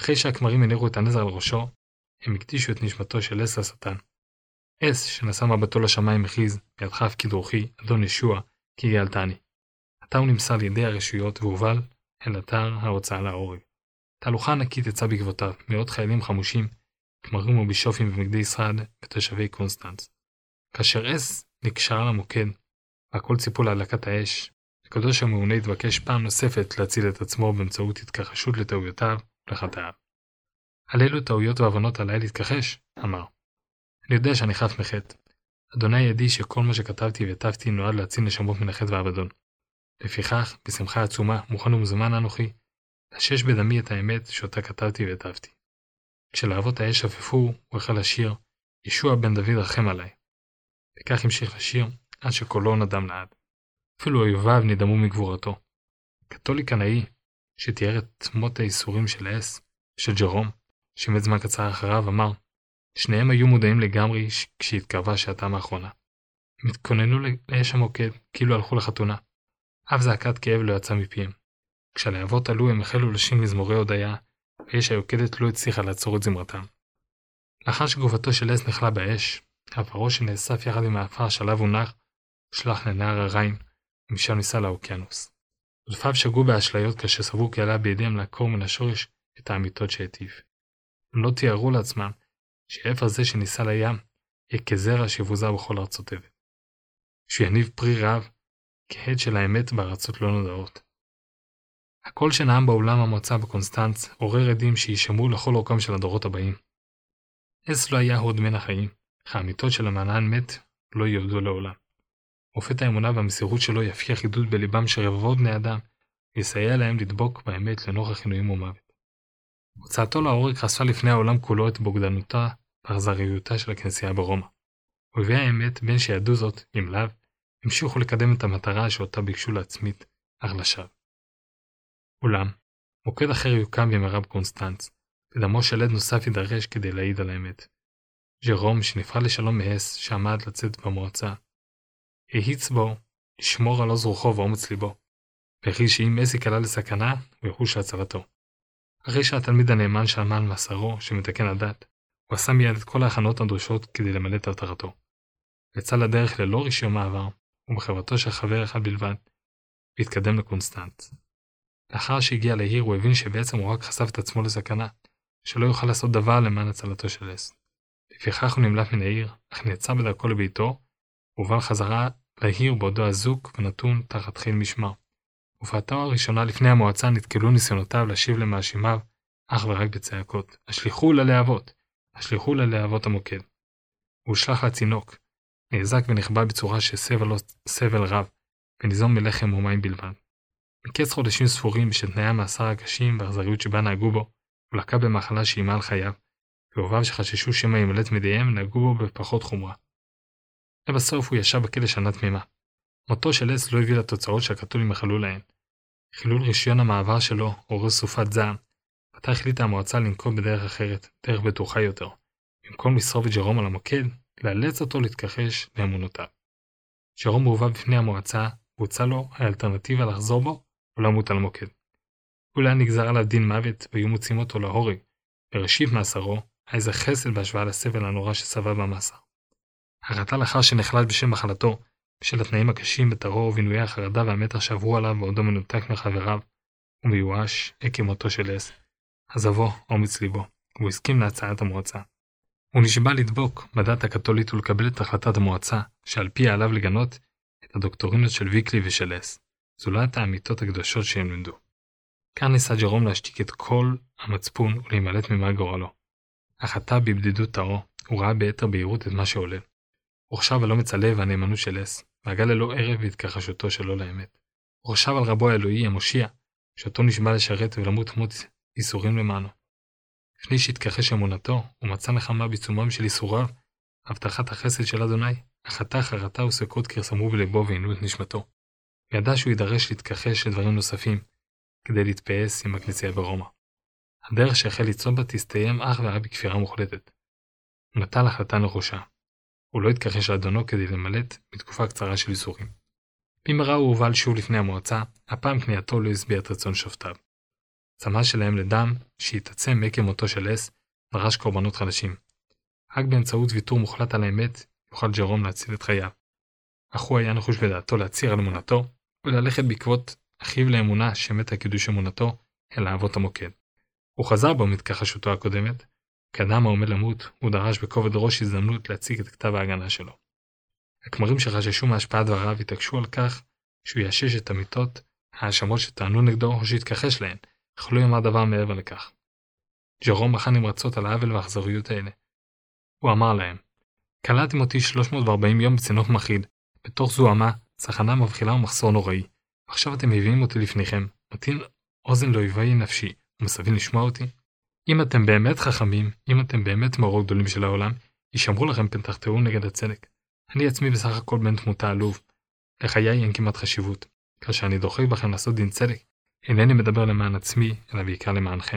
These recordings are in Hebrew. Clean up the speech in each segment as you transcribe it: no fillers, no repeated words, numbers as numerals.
אחרי שהכמרים הניחו את הנזר על ראשו, הם הקדישו את נשמתו של אס לשטן. אס, שנשא מבטו לשמיים, הכריז, בידך הפקיד רוחי, אדון ישוע, כי גאלתני. עתה הוא נמסר לידי הרשויות והובל אל אתר ההוצאה להורג. תהלוכה ענקית יצאה בעקבותיו, מאות חיילים חמושים, כמרים ובישופים ומגדי ישראל ותושבי קונסטנץ. כאשר אס נקשר למוקד, והכל ציפו להדלקת האש, הקדוש המעונה התבקש פעם נוספת להציל את עצמו באמצעות התכחשות לטעויותיו ולחטאיו. על אילו טעויות והבנות עליי להתכחש? אמר. אני יודע שאני חף מחטא. אדוני ידי שכל מה שכתבתי והטפתי נועד להציל נשמות מן החטא והאבדון. לפיכך, בשמחה עצומה, מוכן ומזומן אנוכי, לשש בדמי את האמת שאותה כתבתי והטפתי. כשלהבות האש שפפו, הוא החל לשיר, ישוע בן דוד רחם עליי. וכך המשיך לשיר, עד שקולו נדם לעד. אפילו אויביו נדמו מגבורתו. קתוליק קנאי, שתיאר את מות הייסורים של אס, של ג'רום, שמת זמן קצר אחריו, אמר, שניהם היו מודעים לגמרי כשהתקרבה שעתם האחרונה. הם התכוננו לאש המוקד, כאילו הלכו לחתונה. אף זעקת כאב לא יצא מפיהם. כשהלהבות עלו הם החלו לשיר מזמורי הודיה, והאש היוקדת לא הצליחה לעצור את זמרתם. לאחר שגופתו של אס נחלה באש, עברו שנאסף יחד עם האפר שעליו הונח, הושלך לנהר הריין, ומשם ניסה לאוקיינוס. עודפיו שגו באשליות כאשר סברו כי עלה בידיהם לעקור מן השורש את האמיתות שהטיף. הם לא תיארו לעצמם שהאפר זה שניסה לים יהיה כזרע שיבוזר בכל ארצות תבל. שהוא יניב פרי רב כהד של האמת בארצות לא נודעות. הקול שנעם באולם המועצה בקונסטנץ עורר עדים שישמעו לכל אורכם של הדורות הבאים. אס לא היה הוד מן החיים, אך האמיתות של המענן מת לא יאבדו לעולם. מופת האמונה והמסירות שלו יפיח חידוד בליבם של רבבות בני אדם, ויסייע להם לדבוק באמת לנוכח עינויים ומוות. הוצאתו להורג חשפה לפני העולם כולו את בוגדנותה והאכזריותה של הכנסייה ברומא. אויבי האמת, בין שידעו זאת, אם לאו, המשיכו לקדם את המטרה שאותה ביקשו להצמית, אך לשווא. אולם, מוקד אחר יוקם במהרה בקונסטנץ, ודמו של עד נוסף יידרש כדי להעיד על האמת. ג'רום, שנפרד לשלום מאס שעמד לצאת במועצה, ההיץ בו לשמור על עוז רוחו ואומץ ליבו, והכריז שאם אס ייקלע לסכנה, הוא יחוש להצלתו. אחרי שהתלמיד הנאמן שעמל על מאסרו שמתקן הדת, הוא עשה מיד את כל ההכנות הדרושות כדי למלא את הבטחתו. יצא לדרך ללא רישיון מעבר, ובחברתו של חבר אחד בלבד, והתקדם לקונסטנץ. לאחר שהגיע לעיר הוא הבין שבעצם הוא רק חשף את עצמו לסכנה, שלא יוכל לעשות דבר למען הצלתו של אס. לפיכך הוא נמלט מן העיר, אך נעצר בדרכו לביתו, ובא חזרה לעיר בעודו אזוק ונתון תחת חיל משמר. הופעתו הראשונה לפני המועצה נתקלו ניסיונותיו להשיב למאשימיו אך ורק בצעקות. השליחו ללהבות, השליחו ללהבות המוקד. הוא הושלך לצינוק, נאזק ונחבא בצורה שסבל לו סבל רב, וניזום מלחם ומים בלבד. מקץ חודשים ספורים בשל תנאי המאסר הקשים והאכזריות שבה נהגו בו, הוא לקה במחלה שאיימה על חייו, ואוהביו שחששו שמא ימלט מידיהם נהגו בו בפחות חומרה. לבסוף הוא ישב בכלא שנה תמימה. מותו של אס לא הביא לתוצאות שהקתולים יחלו להן. חילול רישיון המעבר שלו עורר סופת זעם, ועתה החליטה המועצה לנקוט בדרך אחרת, דרך בטוחה יותר. במקום לשרוף את ג'רום על המוקד, לאלץ אותו להתכחש לאמונותיו. ג'רום הובא בפני המועצה, והוצע לו האלטרנטיבה לחזור בו או למות על המוקד. אולי נגזר עליו דין מוות והיו מוצאים אותו להורג, וראשית מאסרו היה איזה חסד בהשוואה לסבל הנורא שסבל במאסר. הרתה לאחר שנחלט בשם מחלתו, בשל התנאים הקשים בטרור ובינויי החרדה והמתח שעברו עליו בעודו מנותק מחבריו, ומיואש עקב מותו של אס, עזבו אומץ ליבו, והוא הסכים להצעת המועצה. הוא נשבע לדבוק בדת הקתולית ולקבל את החלטת המועצה, שעל פיה עליו לגנות את הדוקטורינות של ויקלי ושל אס, זולת האמיתות הקדושות שהם לימדו. כאן ניסה ג'רום להשתיק את כל המצפון ולהימלט ממעל גורלו. אך עתה בבדידות תאו, הוא ראה ביתר בהירות את מה שעולה. הוא חשב על אומץ הלב והנאמנות של אס, והגע ללא ערב והתכחשותו שלו לאמת. הוא חשב על רבו האלוהי המושיע, שאותו נשבע לשרת ולמות מות ייסורים למענו. לפני שהתכחש אמונתו, הוא מצא נחמה בעיצומם של ייסוריו, הבטחת החסד של אדוני, אך עתה חרטה וספקות כרסמו בלבו ועינו את נשמתו. וידע שהוא יידרש להתכחש לדברים נוספים, כדי להתפעס עם הכנסייה ברומא. הדרך שהחל לצעוד בה תסתיים אך ורק בכפירה מוחלטת. הוא נטל החלטה נחושה. הוא לא התכחש לאדונו כדי למלט בתקופה קצרה של ייסורים. במהרה הוא הובל שוב לפני המועצה, הפעם כניעתו לא הסביע את רצון שופטיו. צמא שלהם לדם שהתעצם עקב מותו של אס דרש קורבנות חדשים. רק באמצעות ויתור מוחלט על האמת יוכל ג'רום להציל את חייו. אך הוא היה נחוש בדעתו להצהיר על אמונתו וללכת בעקבות אחיו לאמונה שמת על קידוש אמונתו אל אהבות המוקד. הוא חזר בו מתכחשותו הקודמת, כאדם העומד למות הוא דרש בכובד ראש הזדמנות להציג את כתב ההגנה שלו. הכמרים שחששו מהשפעת דבריו התעקשו על כך שהוא יאשש את אמיתות ההאשמות שטענו נגדו או שהתכחש להן, אך לא יאמר דבר מעבר לכך. ג'רום מחה נמרצות על העוול והאכזריות האלה. הוא אמר להם, קלעתם אותי 340 יום בצינוק מחיד, בתוך זוהמה, צחנה מבחילה ומחסור נוראי. עכשיו אתם מביאים אותי לפניכם, נותנים אוזן לאויבי נפשי, ומסרבים לשמוע אותי? אם אתם באמת חכמים, אם אתם באמת מאורות גדולים של העולם, יישמרו לכם פן תחתרו נגד הצדק. אני עצמי בסך הכל בן תמותה עלוב. לחיי אין כמעט חשיבות. כאשר אני דוחק בכם לעשות דין צדק, אינני מדבר למען עצמי, אלא בעיקר למענכם.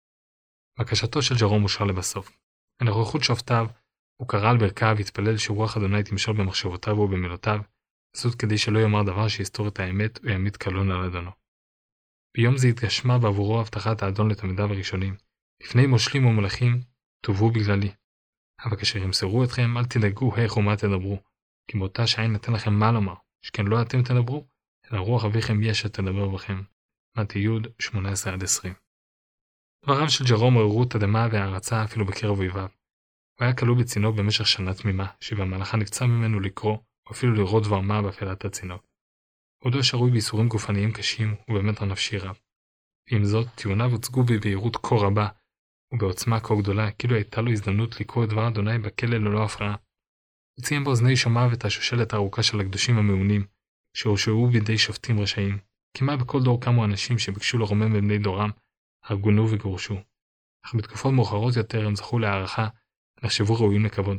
בקשתו של ג'רום אושר לבסוף. בנוכחות שופטיו, הוא קרא על ברכיו והתפלל שרוח אדוני תמשול במחשבותיו ובמילותיו, זאת כדי שלא יאמר דבר שיסתור את האמת או יעמיד קלון על אדונו. ביום זה התגשמה בעבורו הבטחת האדון לתלמידיו הראשונים. לפני מושלים ומלכים, תובו בגללי. אבל כאשר ימסרו אתכם, אל תדאגו איך ומה תדברו, כי באותה שעה נתן לכם מה לומר, שכן לא אתם תדברו, אלא רוח אביכם ישע תדבר בכם. מתי י' 18-20. דבריו של ג'רום עוררו תדהמה והערצה אפילו בקרב אויביו. הוא היה כלוא בצינוק במשך שנה תמימה, שבמהלכה נבצר ממנו לקרוא, או אפילו לראות דבר מה באפלת הצינוק. עודו שרוי בייסורים גופניים קשים ובאמת נפשי רב. ועם זאת, טיעוניו הוצגו בבהירות כה רבה, ובעוצמה כה גדולה, כאילו הייתה לו הזדמנות לקרוא את דבר אדוני בכלא ללא הפרעה. הוא ציין באוזני שומעיו את השושלת הארוכה של הקדושים המעונים, שהורשעו בידי שופטים רשעים. כמעט בכל דור קמו אנשים שביקשו לרומם בבני דורם, הרגונו וגורשו. אך בתקופות מאוחרות יותר הם זכו להערכה, נחשבו ראויים לכבוד.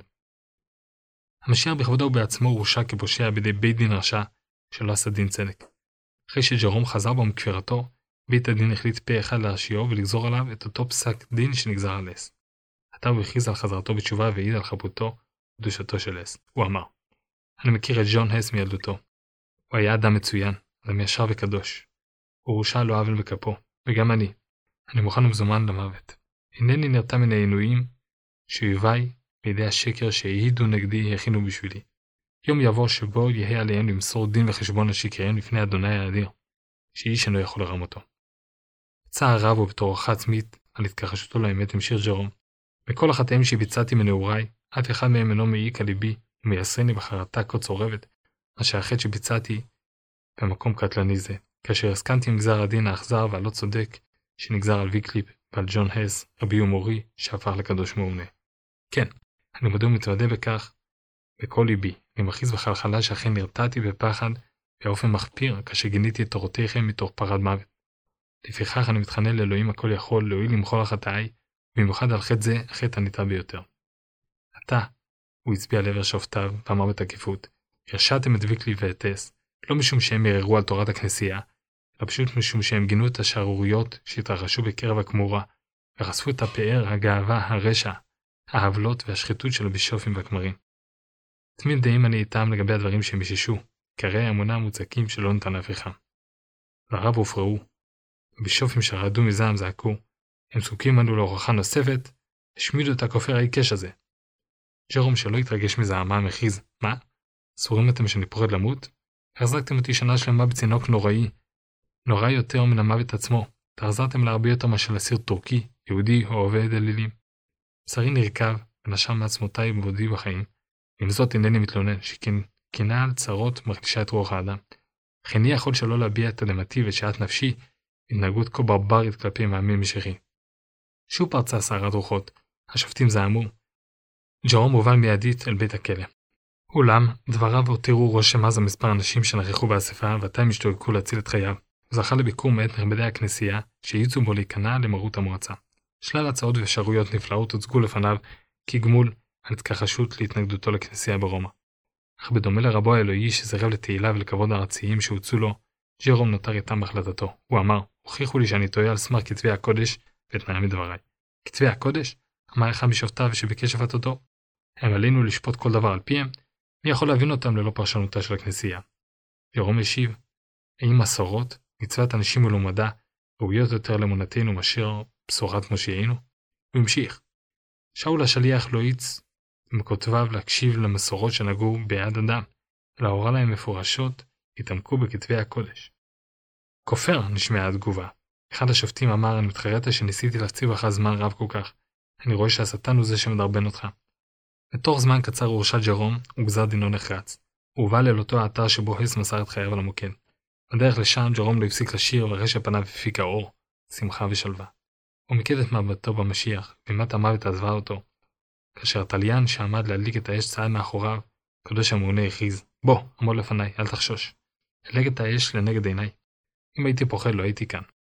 המשיח בכבודו ובעצמו הורשע כפושע בידי בית דין רשע, שלא עשה דין צדק. אחרי שג'רום חזר בו מכפירתו, בית הדין החליט פה אחד להרשיעו ולגזור עליו את אותו פסק דין שנגזר על אס. עתה הוא הכריז על חזרתו בתשובה והעיד על חפותו וקדושתו של אס. הוא אמר, אני מכיר את ג'ון הס מילדותו. הוא היה אדם מצוין, אדם ישר וקדוש. הוא הורשע לא עוול בכפו, וגם אני מוכן ומזומן למוות. אינני נרתע מן העינויים שאויביי בידי השקר שהעידו נגדי הכינו בשבילי. יום יבוא שבו יהיה עליהם למסור דין וחשבון לשקריהם לפני אדוני האדיר, שאיש אינו יכול לרמותו. בצער רב ובתוכחה עצמית על התכחשותו לאמת המשיך ג'רום. מכל החטאים שביצעתי מנעוריי, אף אחד מהם אינו מעיק על ליבי ומייסרני בחרטה כה צורבת, מה שהחטא שביצעתי במקום קטלני זה, כאשר הסכמתי עם גזר הדין האכזר והלא צודק שנגזר על ויקליפ ועל ג'ון הס, רבי ומורי, שהפך לקדוש מעונה. כן, אני מודה ומתוודה בכך בכל ליבי, אני מכריז בחלחלה שאכן נרתעתי בפחד באופן מחפיר כאשר גיניתי את תורותיכם מתוך פחד מוות. לפיכך אני מתחנן לאלוהים הכל יכול להועיל למחול על חטאיי, במיוחד על חטא זה החטא הניטה ביותר. עתה, הוא הצביע לעבר שופטיו ואמר בתקיפות, הרשעתם את ויקלי ואת אס, לא משום שהם ערערו על תורת הכנסייה, אלא פשוט משום שהם גינו את השערוריות שהתרחשו בקרב הכמורה, וחשפו את הפאר, הגאווה, הרשע, ההבלות והשחיתות של הבישופים והכמרים. תמיד דעים אני איתם לגבי הדברים שהם איששו, קרי האמונה המוצקים שלא ניתן להפיכם. דבריו הופרעו. הבישופים שרעדו מזעם זעקו, הם זקוקים לנו להוכחה נוספת, השמידו את הכופר העיקש הזה. ג'רום שלא התרגש מזעמה מכריז, מה? סבורים אתם שאני פוחד למות? החזקתם אותי שנה שלמה בצינוק נוראי, נורא יותר מן המוות עצמו, תחזרתם להרבה יותר משל אסיר טורקי, יהודי או עובד אלילים. בשרי נרקב ונשם מעצמותיי ובעודי בחיים, עם זאת אינני מתלונן, שכנה על צרות מרגישה את רוח האדם. אך איני יכול שלא להביע את תדהמתי ושאט נפשי, התנהגות כה ברברית כלפי מאמין משיחי. שוב פרצה סערת רוחות, השופטים זעמו. ג'רום הובל מיידית אל בית הכלא. אולם, דבריו הותירו רושם עז המספר אנשים שנכחו באספה, ועתה הם השתוקקו להציל את חייו. הוא זכה לביקור מאת נכבדי הכנסייה, שהאיצו בו להיכנע למרות המועצה. שלל הצעות ואפשרויות נפלאות הוצגו לפניו, כגמול על התכחשות להתנגדותו לכנסייה ברומא. אך בדומה לרבו האלוהי שזרב לתהילה ולכבוד הארציים שהוצאו לו, ג'רום נותר איתם בהחלטתו. הוא אמר, הוכיחו לי שאני טועה על סמך כתבי הקודש ואתנאה מדבריי. כתבי הקודש? אמר אחד משופטיו שביקש הפתותו. הם עלינו לשפוט כל דבר על פיהם, מי יכול להבין אותם ללא פרשנותה של הכנסייה? ג'רום השיב, האם מסורות, מצוות אנשים ולומדה, ראויות יותר לאמונתנו מאשר בשורת מושיענו? הוא המשיך. שאול השליח לא האיץ מכותביו להקשיב למסורות שנגעו ביד אדם, אלא הורה להם מפורשות, התעמקו בכתבי הקודש. כופר, נשמעה התגובה. אחד השופטים אמר, אני מתחרט שניסיתי להציב לך זמן רב כל כך. אני רואה שהשטן הוא זה שמדרבן אותך. בתוך זמן קצר הורשע ג'רום, וגזר דינו נחרץ. הוא הובא אל אותו האתר שבו הס מסר את חייו על המוקד. בדרך לשם ג'רום לא הפסיק לשיר ורשע פניו הפיק האור, שמחה ושלווה. הוא מיקד את מבטו במשיח, ואימת המוות עזבה אותו. כאשר התליין שעמד להדליק את האש צעד מאחוריו, הקדוש המעונה הכריז, בוא, עמוד לפניי, אל תחשוש. הדלק את האש לנגד עיניי. אם הייתי פוחד לא הייתי כאן.